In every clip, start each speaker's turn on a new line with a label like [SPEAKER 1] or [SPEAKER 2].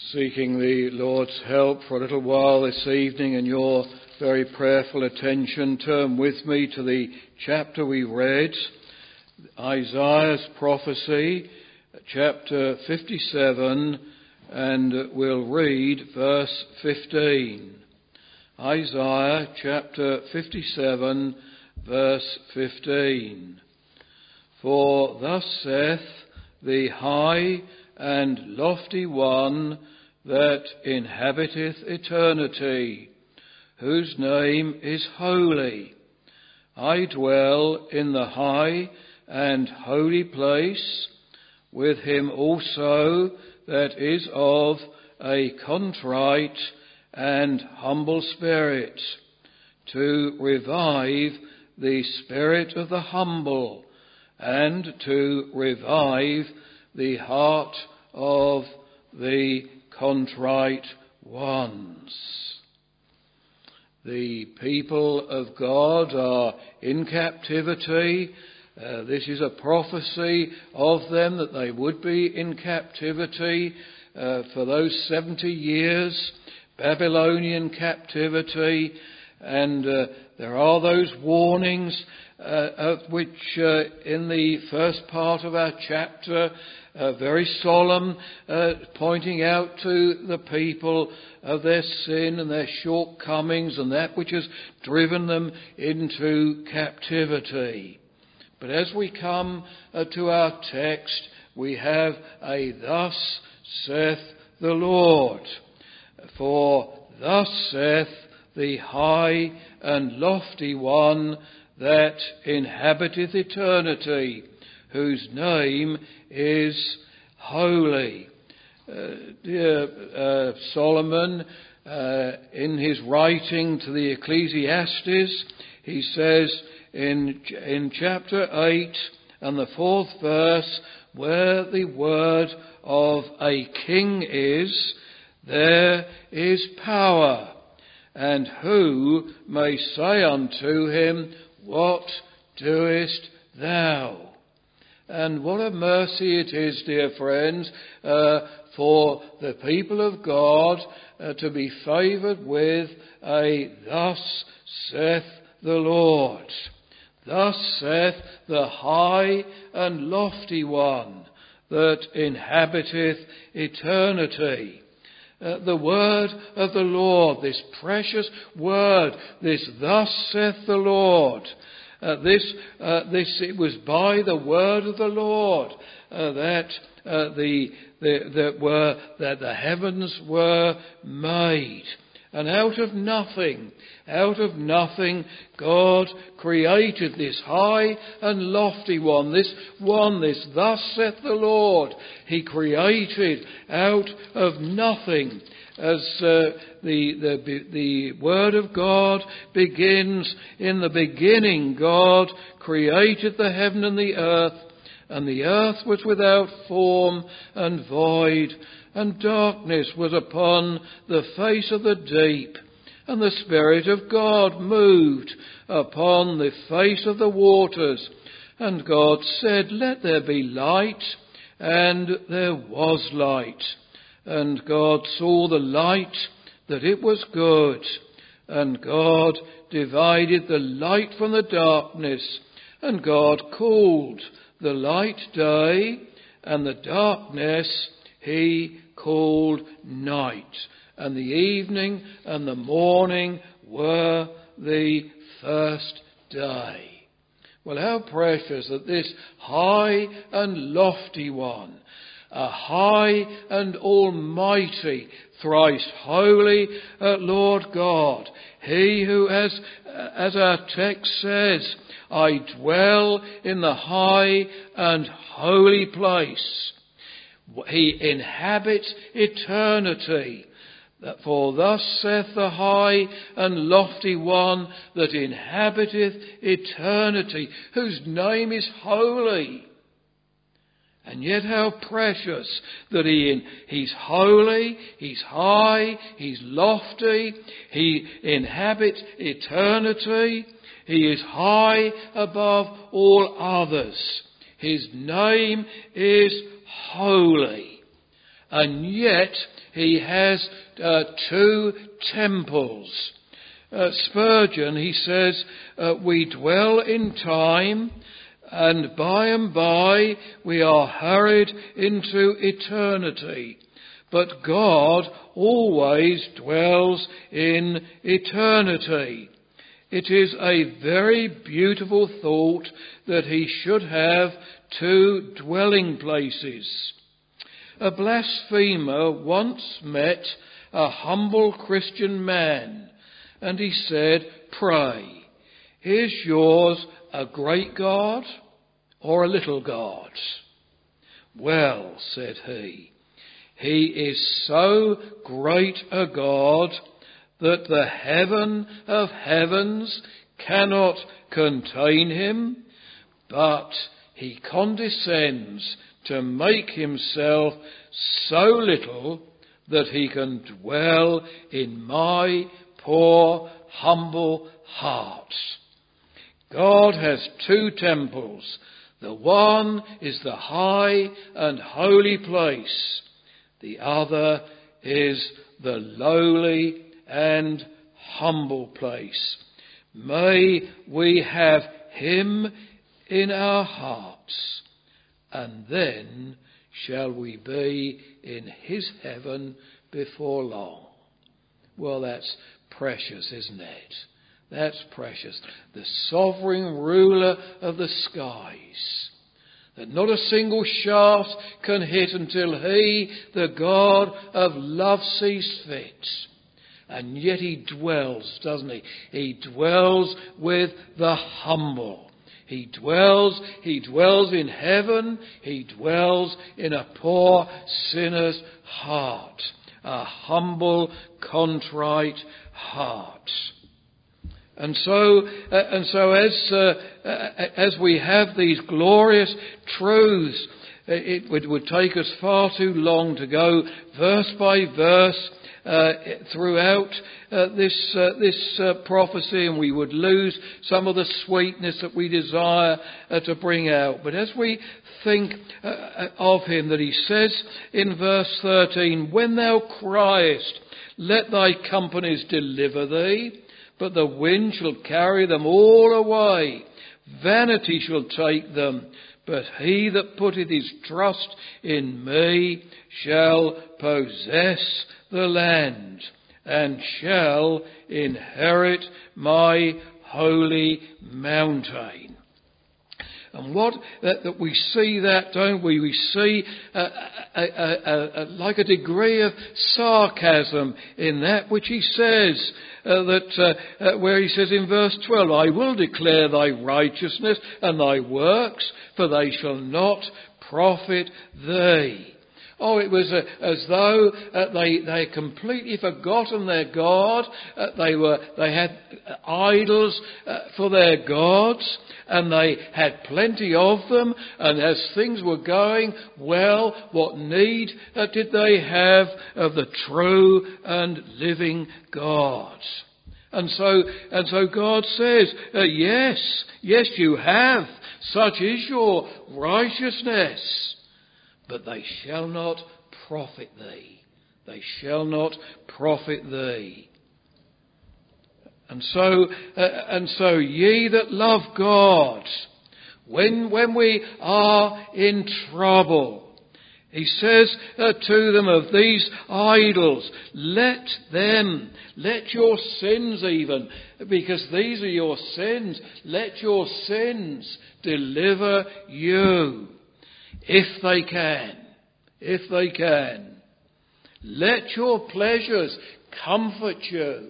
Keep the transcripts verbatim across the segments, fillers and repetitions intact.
[SPEAKER 1] seeking the Lord's help for a little while this evening and your very prayerful attention, turn with me to the chapter we read, Isaiah's prophecy, chapter fifty-seven, and we'll read verse fifteen. Isaiah chapter fifty-seven, verse fifteen. For thus saith the high and lofty one that inhabiteth eternity, whose name is holy. I dwell in the high and holy place, with him also that is of a contrite and humble spirit, to revive the spirit of the humble, and to revive the heart of the contrite ones. The people of God are in captivity. Uh, this is a prophecy of them that they would be in captivity uh, for those seventy years, Babylonian captivity, and uh, there are those warnings uh, of which uh, in the first part of our chapter, uh, very solemn, uh, pointing out to the people of their sin and their shortcomings and that which has driven them into captivity. But as we come uh, to our text, we have a thus saith the Lord. For thus saith the high and lofty one that inhabiteth eternity, whose name is holy. Uh, dear uh, Solomon, uh, in his writing to the Ecclesiastes, he says in, in chapter eight and the fourth verse, where the word of a king is, there is power. And who may say unto him, what doest thou? And what a mercy it is, dear friends, uh, for the people of God uh, to be favoured with a thus saith the Lord. Thus saith the high and lofty one that inhabiteth eternity. Uh, the word of the Lord, this precious word, this thus saith the Lord. Uh, this, uh, this, it was by the word of the Lord uh, that uh, the, the, that were that the heavens were made. And out of nothing, out of nothing, God created this high and lofty one, this one, this thus saith the Lord. He created out of nothing, as uh, the, the, the word of God begins, in the beginning God created the heaven and the earth, and the earth was without form and void, and darkness was upon the face of the deep, and the Spirit of God moved upon the face of the waters. And God said, let there be light, and there was light. And God saw the light, that it was good. And God divided the light from the darkness. And God called the light day, and the darkness he called night. And the evening and the morning were the first day. Well, how precious that this high and lofty one, a high and almighty, thrice holy uh, Lord God, he who, as, as our text says, I dwell in the high and holy place. He inhabits eternity. For thus saith the high and lofty one that inhabiteth eternity, whose name is holy. And yet how precious that he in, he's holy, he's high, he's lofty, he inhabits eternity, he is high above all others. His name is holy. and yet he has uh, two temples. Uh, Spurgeon, he says, uh, we dwell in time, and by and by we are hurried into eternity. But God always dwells in eternity. It is a very beautiful thought that he should have two dwelling places. A blasphemer once met a humble Christian man, and he said, "Pray, is yours a great God or a little God?" "Well," said he, "he is so great a God that the heaven of heavens cannot contain him, but he condescends to make himself so little that he can dwell in my poor, humble heart." God has two temples. The one is the high and holy place. The other is the lowly and humble place. May we have him in our hearts, and then shall we be in his heaven before long. Well, that's precious, isn't it? That's precious. The sovereign ruler of the skies, that not a single shaft can hit until he, the God of love, sees fit. And yet he dwells, doesn't he? He dwells with the humble. He dwells, he dwells in heaven. He dwells in a poor sinner's heart. A humble, contrite heart. And so, uh, and so as uh, uh, as we have these glorious truths, it would, would take us far too long to go verse by verse uh, throughout uh, this uh, this uh, prophecy, and we would lose some of the sweetness that we desire uh, to bring out. But as we think uh, of him, that he says in verse thirteen, "When thou criest, let thy companies deliver thee. But the wind shall carry them all away. Vanity shall take them. But he that putteth his trust in me shall possess the land, and shall inherit my holy mountain." And what that, that we see that, don't we? We see uh, a, a, a, a, like a degree of sarcasm in that which he says. Uh, that uh, uh, where he says in verse twelve, "I will declare thy righteousness and thy works, for they shall not profit thee." Oh, it was uh, as though uh, they they had completely forgotten their God. Uh, they were they had idols uh, for their gods, and they had plenty of them. And as things were going well, what need uh, did they have of the true and living God? And so, and so God says, uh, "Yes, yes, you have. Such is your righteousness. But they shall not profit thee. They shall not profit thee." And so, uh, and so ye that love God, when, when we are in trouble, he says uh, to them of these idols, let them, let your sins even, because these are your sins, let your sins deliver you. If they can, if they can. Let your pleasures comfort you.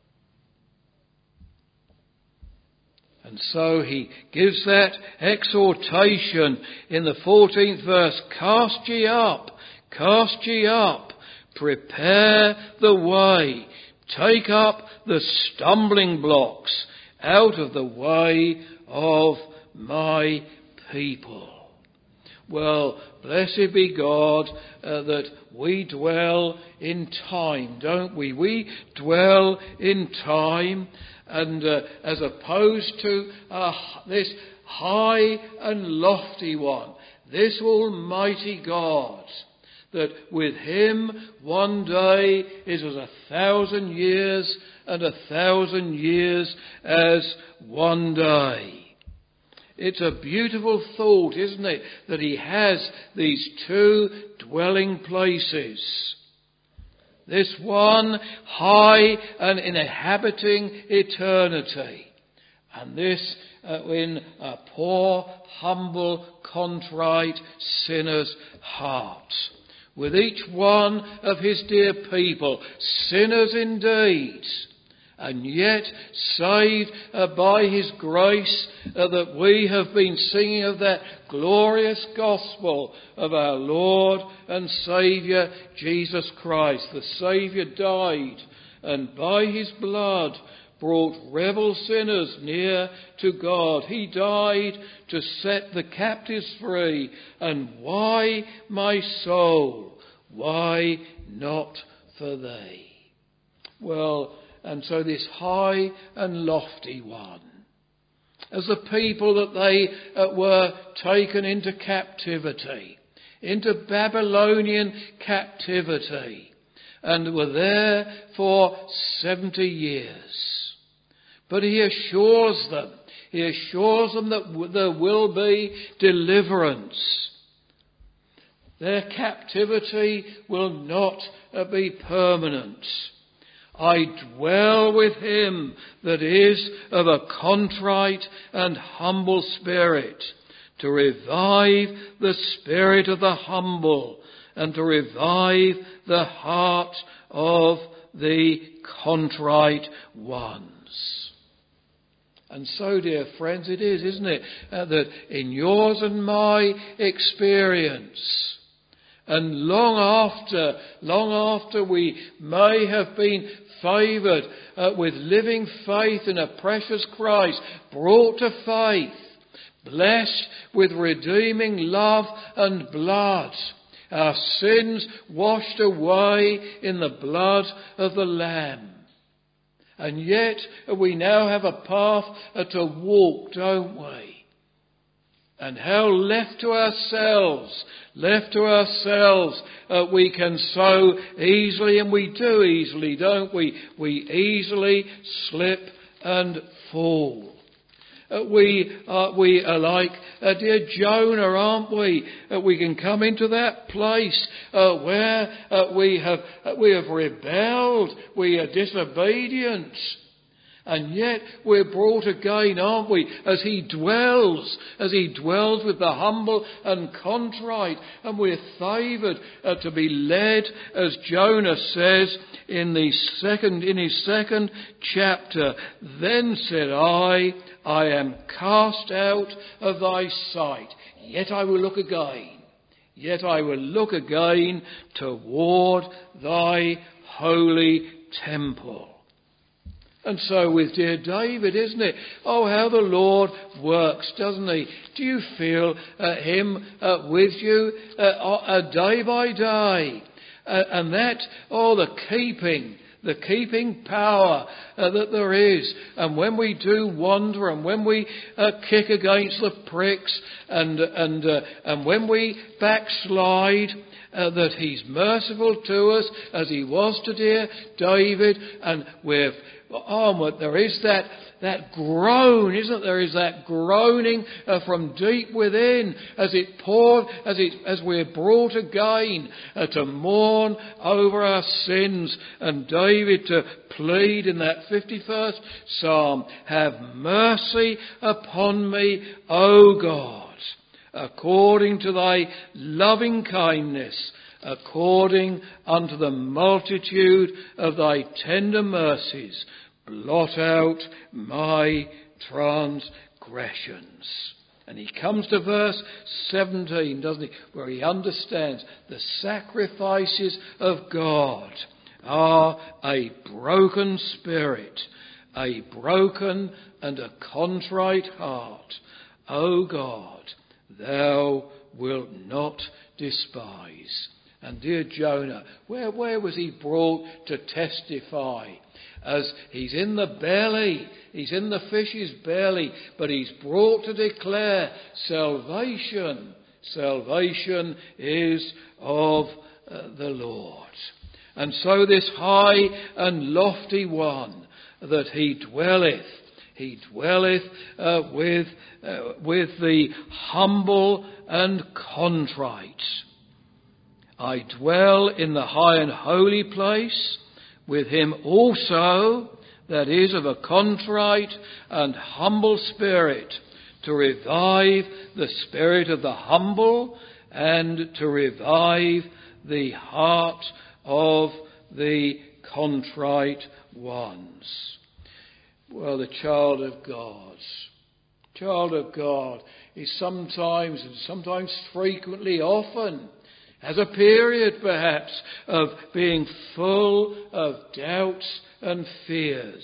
[SPEAKER 1] And so he gives that exhortation in the fourteenth verse. "Cast ye up, cast ye up, prepare the way, take up the stumbling blocks out of the way of my people." Well, blessed be God uh, that we dwell in time, don't we? We dwell in time, and uh, as opposed to uh, this high and lofty one, this almighty God, that with him one day is as a thousand years, and a thousand years as one day. It's a beautiful thought, isn't it, that he has these two dwelling places. This one high and inhabiting eternity, and this uh, in a poor, humble, contrite sinner's heart. With each one of his dear people, sinners indeed, and yet saved uh, by his grace, uh, that we have been singing of that glorious gospel of our Lord and Saviour Jesus Christ. The Saviour died, and by his blood brought rebel sinners near to God. He died to set the captives free. And why, my soul, why not for thee? Well, and so this high and lofty one, as the people that they uh, were taken into captivity, into Babylonian captivity, and were there for seventy years. But he assures them, he assures them that there will be deliverance. Their captivity will not uh, be permanent. I dwell with him that is of a contrite and humble spirit, to revive the spirit of the humble, and to revive the heart of the contrite ones. And so, dear friends, it is, isn't it, uh, that in yours and my experience, and long after, long after we may have been favoured uh, with living faith in a precious Christ, brought to faith, blessed with redeeming love and blood, our sins washed away in the blood of the Lamb. And yet we now have a path uh, to walk, don't we? And how left to ourselves, left to ourselves, uh, we can so easily, and we do easily, don't we? We easily slip and fall. Uh, we, uh, we are like uh, dear Jonah, aren't we? Uh, we can come into that place uh, where uh, we have uh, we have rebelled, we are disobedient. And yet we're brought again, aren't we, as he dwells, as he dwells with the humble and contrite. And we're favoured uh, to be led, as Jonah says in the second, in his second chapter. Then said I, I am cast out of thy sight, yet I will look again. Yet I will look again toward thy holy temple. And so with dear David, isn't it? Oh, how the Lord works, doesn't he? Do you feel uh, him uh, with you uh, uh, day by day? Uh, and that, oh, the keeping, the keeping power uh, that there is. And when we do wander, and when we uh, kick against the pricks, and and uh, and when we backslide, uh, that he's merciful to us as he was to dear David, and we're Oh, but there is that, that groan, isn't there? Is that groaning uh, from deep within as it poured, as it, as we're brought again uh, to mourn over our sins. And David to plead in that fifty-first Psalm, have mercy upon me, O God, according to thy loving kindness, according unto the multitude of thy tender mercies, blot out my transgressions. And he comes to verse seventeen, doesn't he, where he understands the sacrifices of God are a broken spirit, a broken and a contrite heart. O God, thou wilt not despise. And dear Jonah, where, where was he brought to testify? As he's in the belly, he's in the fish's belly, but he's brought to declare salvation. Salvation is of uh, the Lord. And so this high and lofty one, that he dwelleth, he dwelleth uh, with, uh, with the humble and contrite. I dwell in the high and holy place with him also, that is, of a contrite and humble spirit, to revive the spirit of the humble and to revive the heart of the contrite ones. Well, the child of God, child of God is sometimes, and sometimes frequently, often, has a period perhaps of being full of doubts and fears.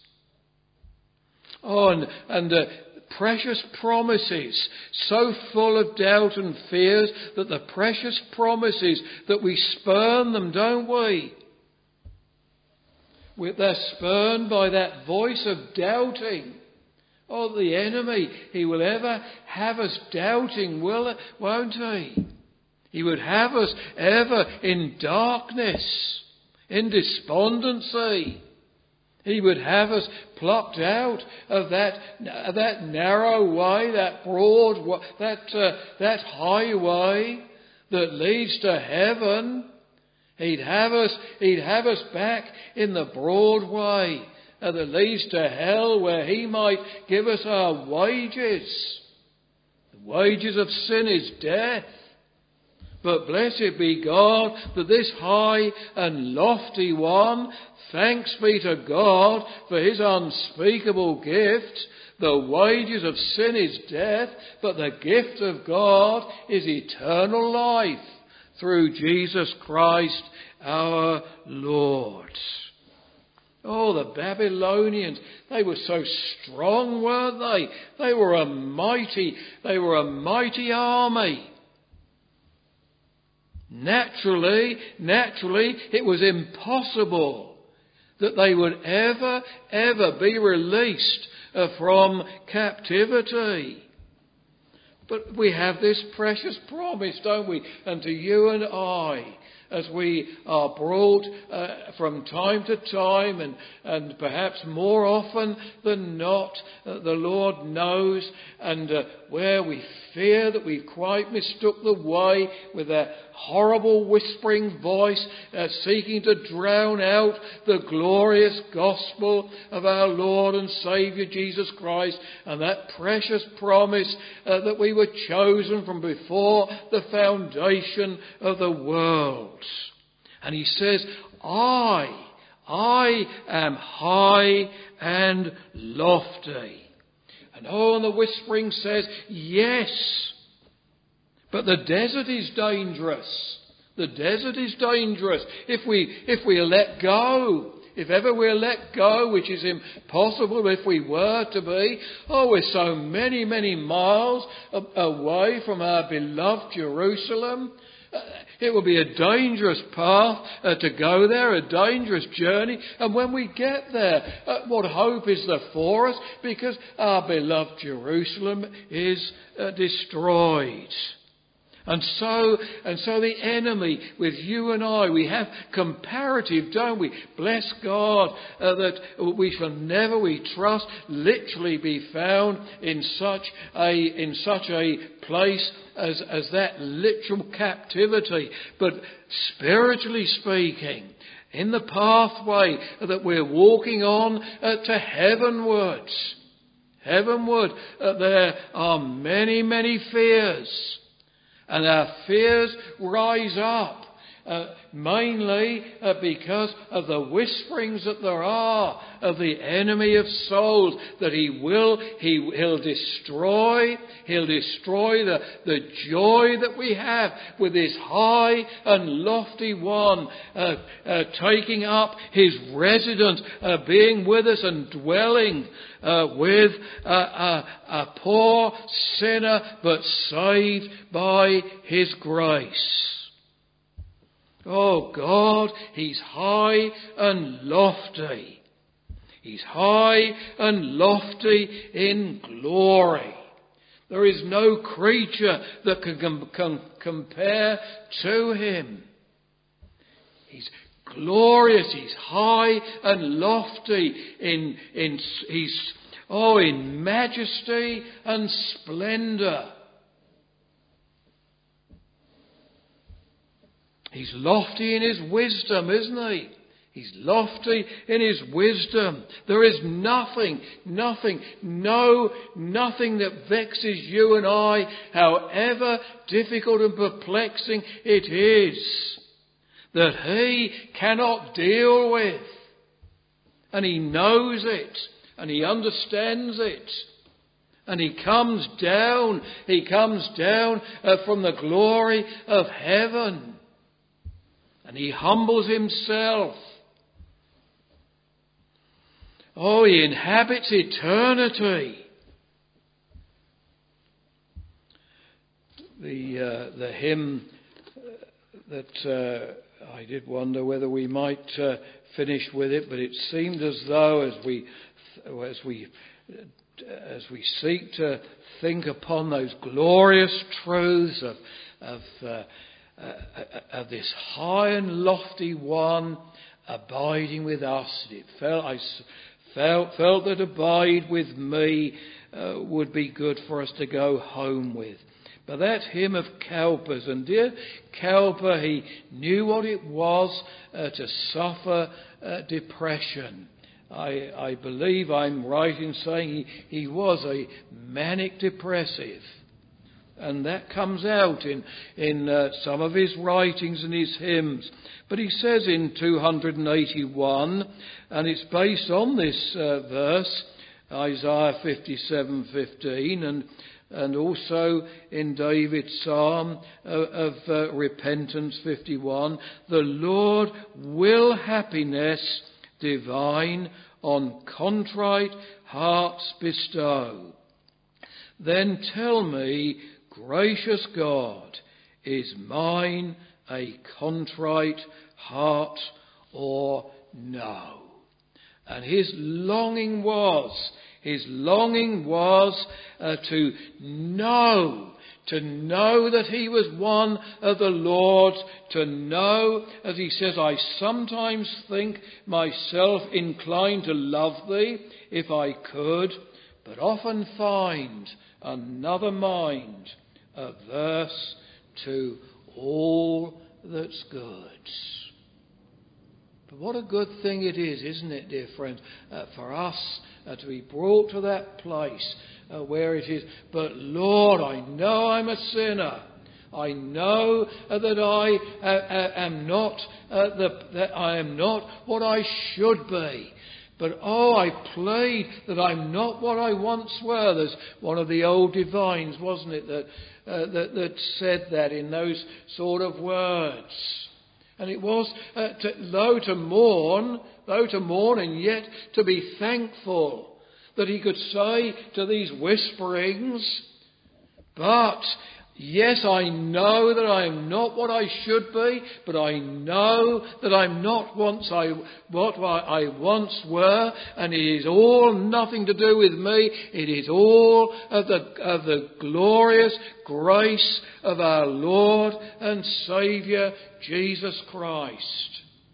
[SPEAKER 1] Oh, and, and uh, precious promises, so full of doubt and fears that the precious promises that we spurn them, don't we? They're spurned by that voice of doubting. Oh, the enemy, he will ever have us doubting, will, won't he? He would have us ever in darkness, in despondency. He would have us plucked out of that that narrow way, that broad, that uh, that highway that leads to heaven. He'd have us. He'd have us back in the broad way uh, that leads to hell, where he might give us our wages. The wages of sin is death. But blessed be God that this high and lofty one, thanks be to God for his unspeakable gift. The wages of sin is death, but the gift of God is eternal life through Jesus Christ our Lord. Oh, the Babylonians, they were so strong, weren't they? They were a mighty, they were a mighty army. Naturally, naturally, it was impossible that they would ever, ever be released uh, from captivity. But we have this precious promise, don't we? And to you and I, as we are brought uh, from time to time, and, and perhaps more often than not, uh, the Lord knows, and uh, where we fear that we've quite mistook the way with that horrible whispering voice uh, seeking to drown out the glorious gospel of our Lord and Saviour Jesus Christ, and that precious promise uh, that we were chosen from before the foundation of the world. And he says, I, I am high and lofty. And oh, and the whispering says, yes, but the desert is dangerous. The desert is dangerous. If we, if we let go, if ever we're let go, which is impossible if we were to be, oh, we're so many, many miles away from our beloved Jerusalem. Uh, it will be a dangerous path uh, to go there, a dangerous journey. And when we get there, uh, what hope is there for us? Because our beloved Jerusalem is uh, destroyed. And so, and so the enemy with you and I, we have comparative, don't we? Bless God uh, that we shall never, we trust, literally be found in such a in such a place as as that literal captivity. But spiritually speaking, in the pathway that we're walking on uh, to heavenwards, heavenward, uh, there are many, many fears. And our fears rise up, uh, mainly uh, because of the whisperings that there are of the enemy of souls, that he will, he, he'll destroy, he'll destroy the, the joy that we have with this high and lofty one, uh, uh, taking up his residence, uh, being with us and dwelling Uh, with a, a, a poor sinner, but saved by his grace. Oh God, he's high and lofty. He's high and lofty in glory. There is no creature that can com- com- compare to him. He's glorious, he's high and lofty in, in, he's, oh, in majesty and splendour. He's lofty in his wisdom, isn't he? He's lofty in his wisdom. There is nothing, nothing, no, nothing that vexes you and I, however difficult and perplexing it is, that he cannot deal with. And he knows it, and he understands it. And he comes down, he comes down uh, from the glory of heaven. And he humbles himself. Oh, he inhabits eternity. The uh, the hymn that uh, I did wonder whether we might uh, finish with it, but it seemed as though as we as we as we seek to think upon those glorious truths of of uh, uh, of this high and lofty one abiding with us, it felt I. Felt, felt that abide with me uh, would be good for us to go home with. But that hymn of Cowper's, and dear Cowper, he knew what it was uh, to suffer uh, depression. I, I believe I'm right in saying he, he was a manic depressive. And that comes out in, in uh, some of his writings and his hymns. But he says in two hundred eighty-one, and it's based on this uh, verse, Isaiah fifty-seven fifteen, and, and also in David's psalm uh, of uh, repentance fifty-one, the Lord will happiness divine on contrite hearts bestow. Then tell me, gracious God, is mine a contrite heart or no? And his longing was, his longing was uh, to know, to know that he was one of the Lord's, to know, as he says, I sometimes think myself inclined to love thee if I could, but often find another mind averse to all that's good. But what a good thing it is, isn't it, dear friends, uh, for us uh, to be brought to that place uh, where it is, but Lord, I know I'm a sinner. I know uh, that I uh, uh, am not uh, the, that I am not what I should be. But oh, I plead that I'm not what I once were. There's one of the old divines, wasn't it, that uh, that, that said that in those sort of words. And it was, uh, to, though to mourn, though to mourn and yet to be thankful that he could say to these whisperings, but yes, I know that I am not what I should be, but I know that I'm not once I, what I once were, and it is all nothing to do with me. It is all of the, of the glorious grace of our Lord and Saviour, Jesus Christ.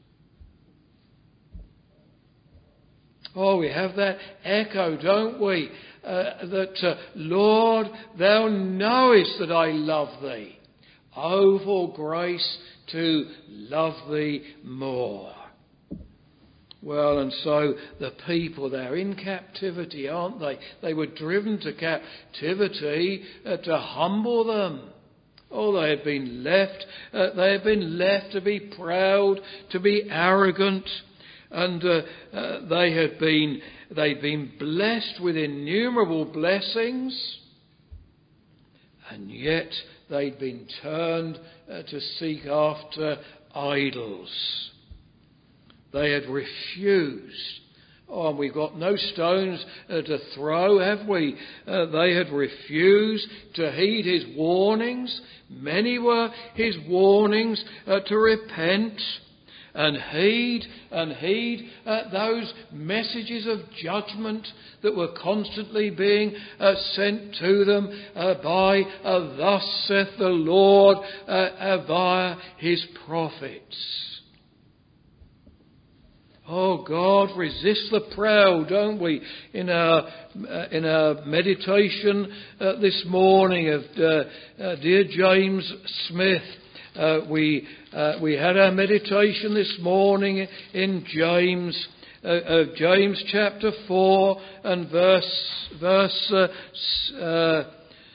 [SPEAKER 1] Oh, we have that echo, don't we? Uh, that, uh, Lord, thou knowest that I love thee. Oh, for grace to love thee more. Well, and so the people, they're in captivity, aren't they? They were driven to captivity uh, to humble them. Oh, they had been left, uh, they had been left to be proud, to be arrogant. And uh, uh, they had been, they'd been blessed with innumerable blessings, and yet they'd been turned uh, to seek after idols. They had refused. Oh, and we've got no stones uh, to throw, have we? Uh, they had refused to heed his warnings. Many were his warnings uh, to repent. And heed and heed uh, those messages of judgment that were constantly being uh, sent to them uh, by uh, thus saith the Lord uh, uh, via his prophets. Oh, God resists the proud, don't we? In our, uh, in our meditation uh, this morning of uh, uh, dear James Smith, uh, we, uh, we had our meditation this morning in James, uh, of James chapter four and verse, verse, uh, uh,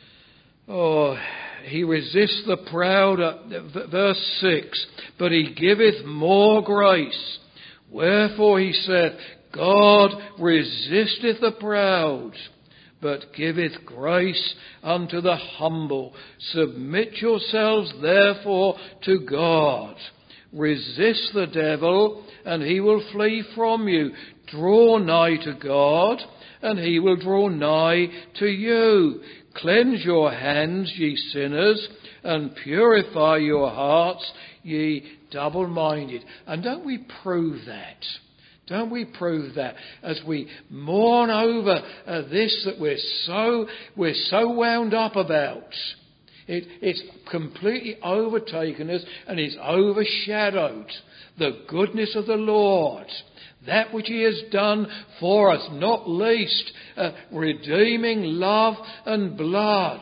[SPEAKER 1] oh, he resists the proud, uh, verse six, but he giveth more grace. Wherefore he saith, God resisteth the proud, but giveth grace unto the humble. Submit yourselves therefore to God. Resist the devil, and he will flee from you. Draw nigh to God, and he will draw nigh to you. Cleanse your hands, ye sinners, and purify your hearts, ye double-minded. And don't we prove that? Don't we prove that as we mourn over uh, this that we're so we're so wound up about? It, it's completely overtaken us and it's overshadowed the goodness of the Lord. That which he has done for us, not least uh, redeeming love and blood.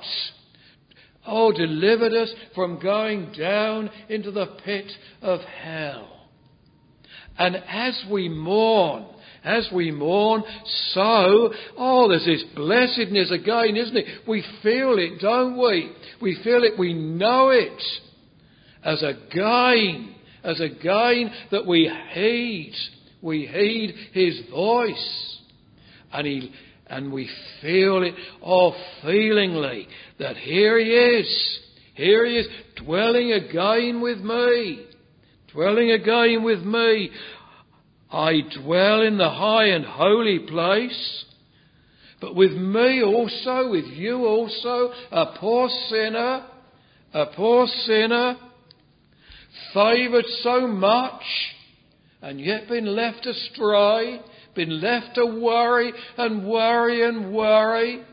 [SPEAKER 1] Oh, delivered us from going down into the pit of hell. And as we mourn, as we mourn, so, oh, there's this blessedness again, isn't it? We feel it, don't we? We feel it, we know it as a gain, as a gain that we heed. We heed his voice. And he And we feel it, oh, feelingly, that here he is. Here he is, dwelling again with me. Dwelling again with me. I dwell in the high and holy place. But with me also, with you also, a poor sinner, a poor sinner, favoured so much, and yet been left astray, been left to worry and worry and worry.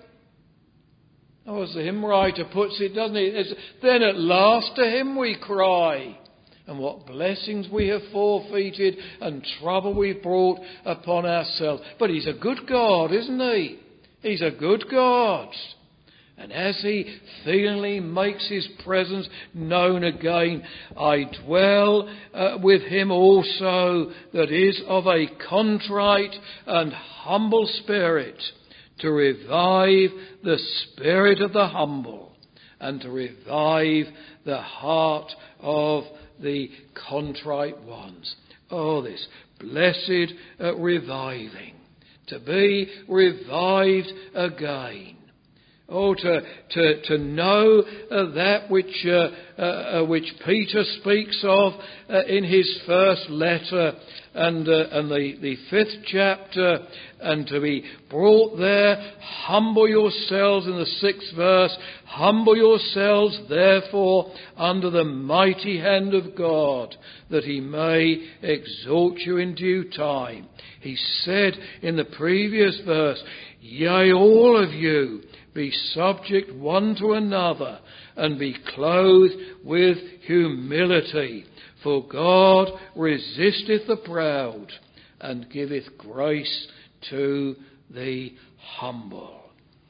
[SPEAKER 1] Oh, as the hymn writer puts it, doesn't he? It's, then at last to him we cry. And what blessings we have forfeited and trouble we've brought upon ourselves. But he's a good God, isn't he? He's a good God. And as he feelingly makes his presence known again, I dwell uh, with him also that is of a contrite and humble spirit, to revive the spirit of the humble and to revive the heart of the contrite ones. Oh, this blessed uh, reviving, to be revived again. Oh, to, to, to know uh, that which, uh, uh, which Peter speaks of uh, in his first letter and, uh, and the, the fifth chapter, and to be brought there, humble yourselves in the sixth verse, humble yourselves therefore under the mighty hand of God, that he may exalt you in due time. He said in the previous verse, yea, all of you, be subject one to another, and be clothed with humility. For God resisteth the proud, and giveth grace to the humble.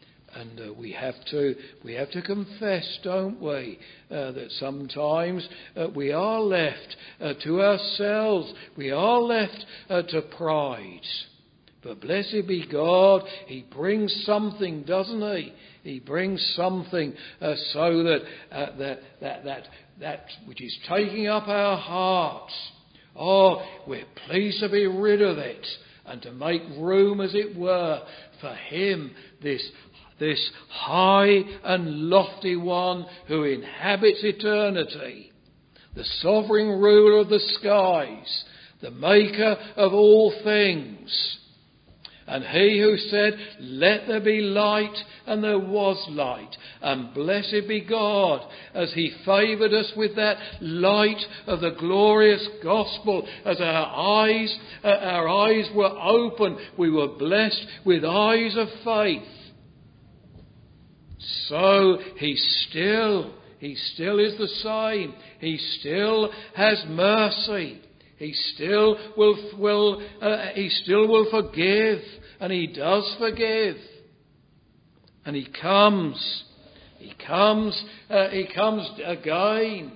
[SPEAKER 1] And uh, we have to we have to confess, don't we, uh, that sometimes uh, we are left uh, to ourselves. We are left uh, to pride. But blessed be God, he brings something, doesn't he? He brings something uh, so that, uh, that that that that which is taking up our hearts. Oh, we're pleased to be rid of it and to make room, as it were, for him, this this high and lofty one who inhabits eternity, the sovereign ruler of the skies, the maker of all things. And he who said, let there be light, and there was light. And blessed be God, as he favoured us with that light of the glorious gospel, as our eyes, uh, our eyes were open. We were blessed with eyes of faith. So he still, he still is the same. He still has mercy. He still will, will uh, he still will forgive, and he does forgive. And he comes, he comes, uh, he comes again.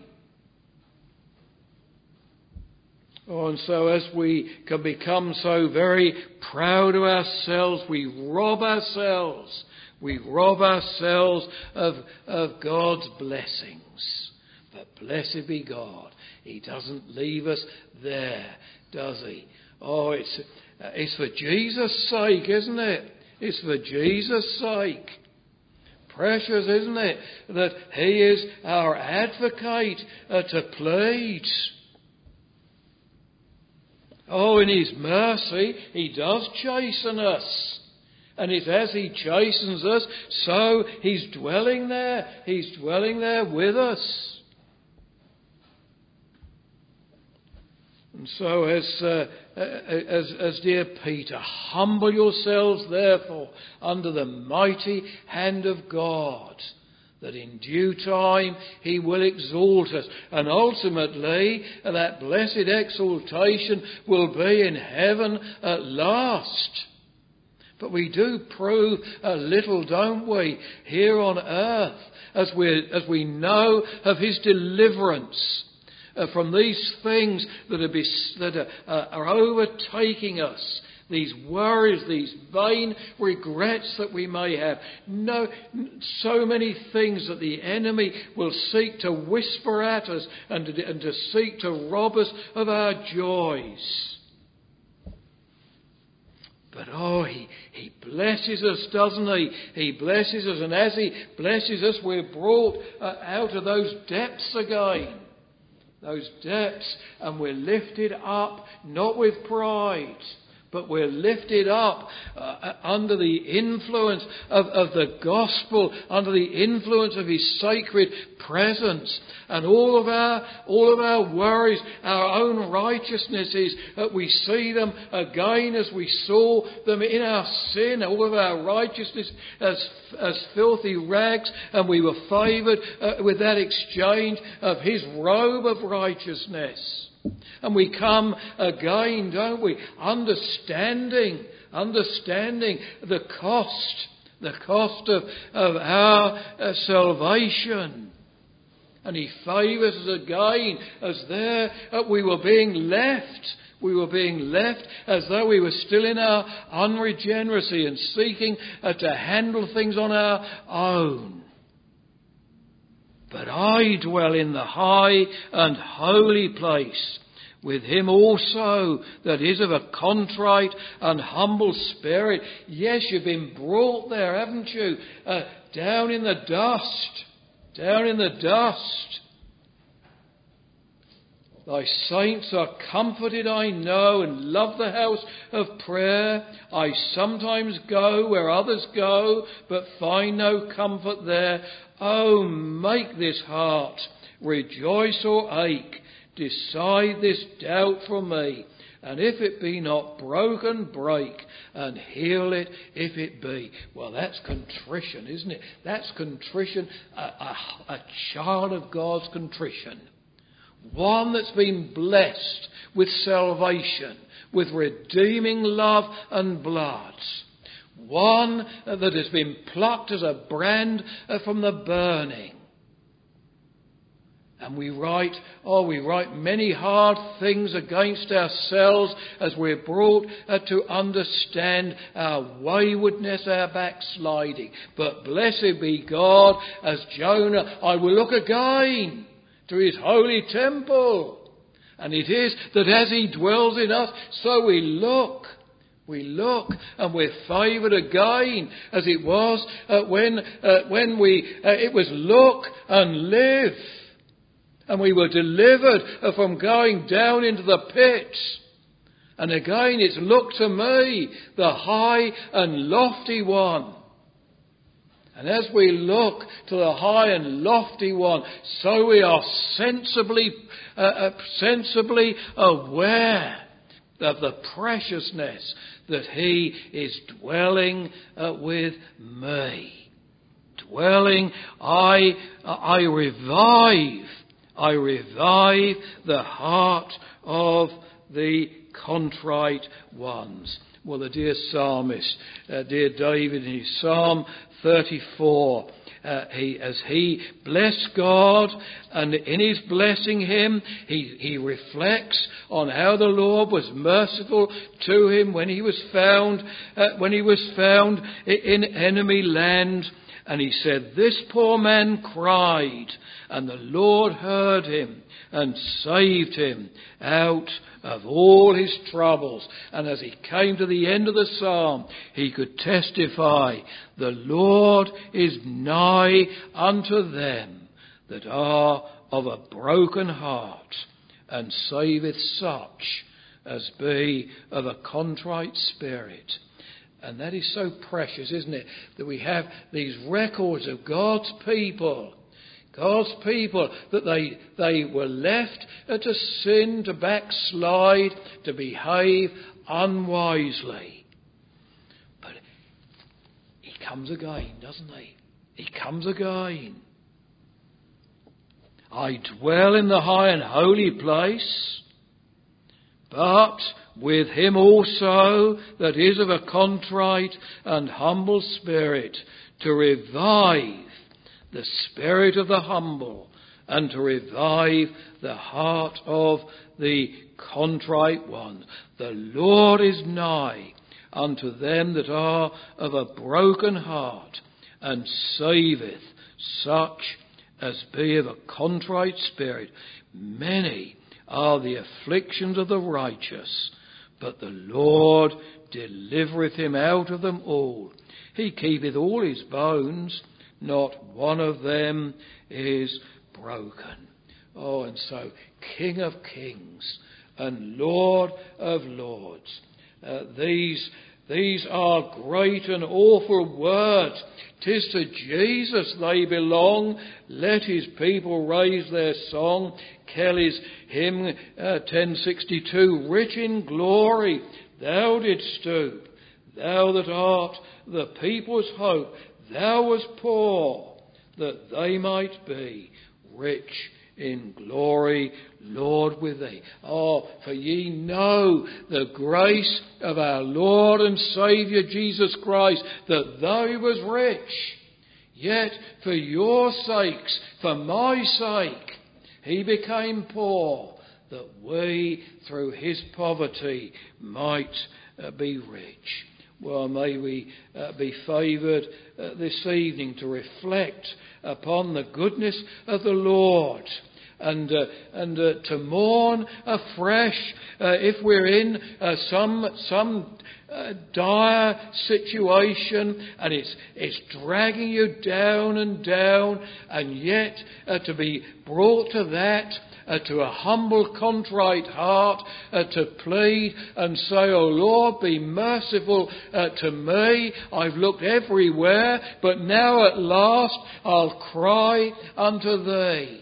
[SPEAKER 1] Oh, and so as we can become so very proud of ourselves, we rob ourselves. We rob ourselves of, of God's blessings. But blessed be God. He doesn't leave us there, does he? Oh, it's, it's for Jesus' sake, isn't it? It's for Jesus' sake. Precious, isn't it, that he is our advocate uh, to plead. Oh, in his mercy, he does chasten us. And it's as he chastens us, so he's dwelling there. He's dwelling there with us. And so as, uh, as, as dear Peter, humble yourselves therefore under the mighty hand of God, that in due time he will exalt us. And ultimately, that blessed exaltation will be in heaven at last. But we do prove a little, don't we, here on earth, as we as we know of his deliverance uh, from these things that are, bes- that are, uh, are overtaking us. These worries, these vain regrets that we may have. No, so many things that the enemy will seek to whisper at us and to, and to seek to rob us of our joys. But oh, he, he blesses us, doesn't he? He blesses us, and as he blesses us, we're brought uh, out of those depths again. Those depths, and we're lifted up, not with pride, but we're lifted up uh, under the influence of, of the gospel, under the influence of his sacred presence. And all of our all of our worries, our own righteousnesses, uh, we see them again as we saw them in our sin. All of our righteousness as as filthy rags, and we were favoured uh, with that exchange of his robe of righteousness. And we come again, don't we, understanding, understanding the cost, the cost of, of our uh, salvation. And he favours us again as there uh, we were being left. We were being left as though we were still in our unregeneracy and seeking uh, to handle things on our own. But I dwell in the high and holy place with him also that is of a contrite and humble spirit. Yes, you've been brought there, haven't you? Uh, down in the dust. Down in the dust. Thy saints are comforted, I know, and love the house of prayer. I sometimes go where others go, but find no comfort there. Oh, make this heart rejoice or ache. Decide this doubt for me. And if it be not broken, break, and heal it if it be. Well, that's contrition, isn't it? That's contrition, a, a, a child of God's contrition. One that's been blessed with salvation, with redeeming love and blood. One that has been plucked as a brand from the burning. And we write, oh, we write many hard things against ourselves as we're brought uh, to understand our waywardness, our backsliding. But blessed be God, as Jonah, I will look again to his holy temple. And it is that as he dwells in us, so we look. We look, and we're favoured again, as it was uh, when uh, when we uh, it was look and live. And we were delivered from going down into the pit. And again, it's look to me, the high and lofty one. And as we look to the high and lofty one, so we are sensibly, uh, sensibly aware of the preciousness that he is dwelling uh, with me. Dwelling, I, I revive. I revive the heart of the contrite ones. Well, the dear psalmist, uh, dear David, in his Psalm thirty-four, uh, he, as he blessed God, and in his blessing him, he, he reflects on how the Lord was merciful to him when he was found, uh, when he was found in enemy land. And he said, this poor man cried, and the Lord heard him and saved him out of all his troubles. And as he came to the end of the psalm, he could testify, the Lord is nigh unto them that are of a broken heart, and saveth such as be of a contrite spirit. And that is so precious, isn't it? That we have these records of God's people. God's people, that they, they were left to sin, to backslide, to behave unwisely. But he comes again, doesn't he? He comes again. I dwell in the high and holy place, but with him also that is of a contrite and humble spirit, to revive the spirit of the humble, and to revive the heart of the contrite one. The Lord is nigh unto them that are of a broken heart, and saveth such as be of a contrite spirit. Many are the afflictions of the righteous, but the Lord delivereth him out of them all. He keepeth all his bones, not one of them is broken. Oh, and so, King of kings and Lord of lords, uh, these, these are great and awful words. 'Tis to Jesus they belong. Let his people raise their song. Kelly's hymn uh, ten sixty-two, rich in glory, thou didst stoop, thou that art the people's hope, thou wast poor, that they might be rich in glory, Lord, with thee. Oh, for ye know the grace of our Lord and Saviour Jesus Christ, that though he was rich, yet for your sakes, for my sake, he became poor, that we through his poverty might uh, be rich. Well, may we uh, be favoured uh, this evening to reflect upon the goodness of the Lord, and uh, and uh, to mourn afresh uh, if we're in uh, some some uh, dire situation and it's it's dragging you down and down, and yet uh, to be brought to that. Uh, to a humble, contrite heart, uh, to plead and say, "Oh Lord, be merciful uh, to me. I've looked everywhere, but now at last I'll cry unto thee."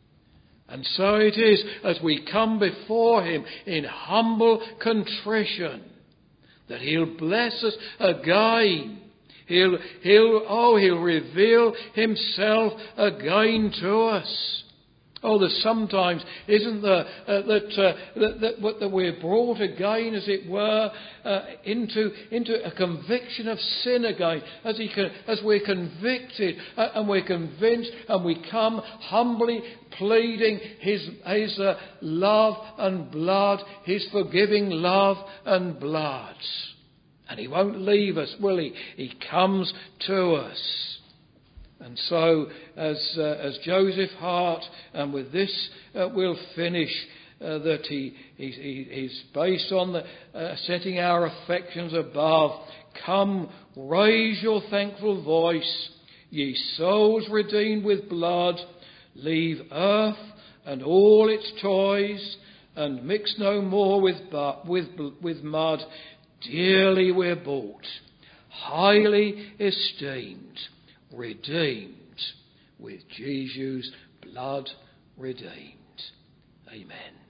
[SPEAKER 1] And so it is as we come before him in humble contrition that he'll bless us again. He'll, he'll, oh, he'll reveal himself again to us. Oh, there's sometimes, isn't there, uh, that, uh, that, that, that we're brought again, as it were, uh, into, into a conviction of sin again, as, he can, as we're convicted uh, and we're convinced, and we come humbly pleading his, his uh, love and blood, his forgiving love and blood. And he won't leave us, will he? He comes to us. And so, as uh, as Joseph Hart, and with this uh, we'll finish, uh, that he, he, he he's based on the uh, setting our affections above. Come, raise your thankful voice, ye souls redeemed with blood. Leave earth and all its toys, and mix no more with bu- with with mud. Dearly we're bought, highly esteemed, redeemed, with Jesus' blood redeemed. Amen.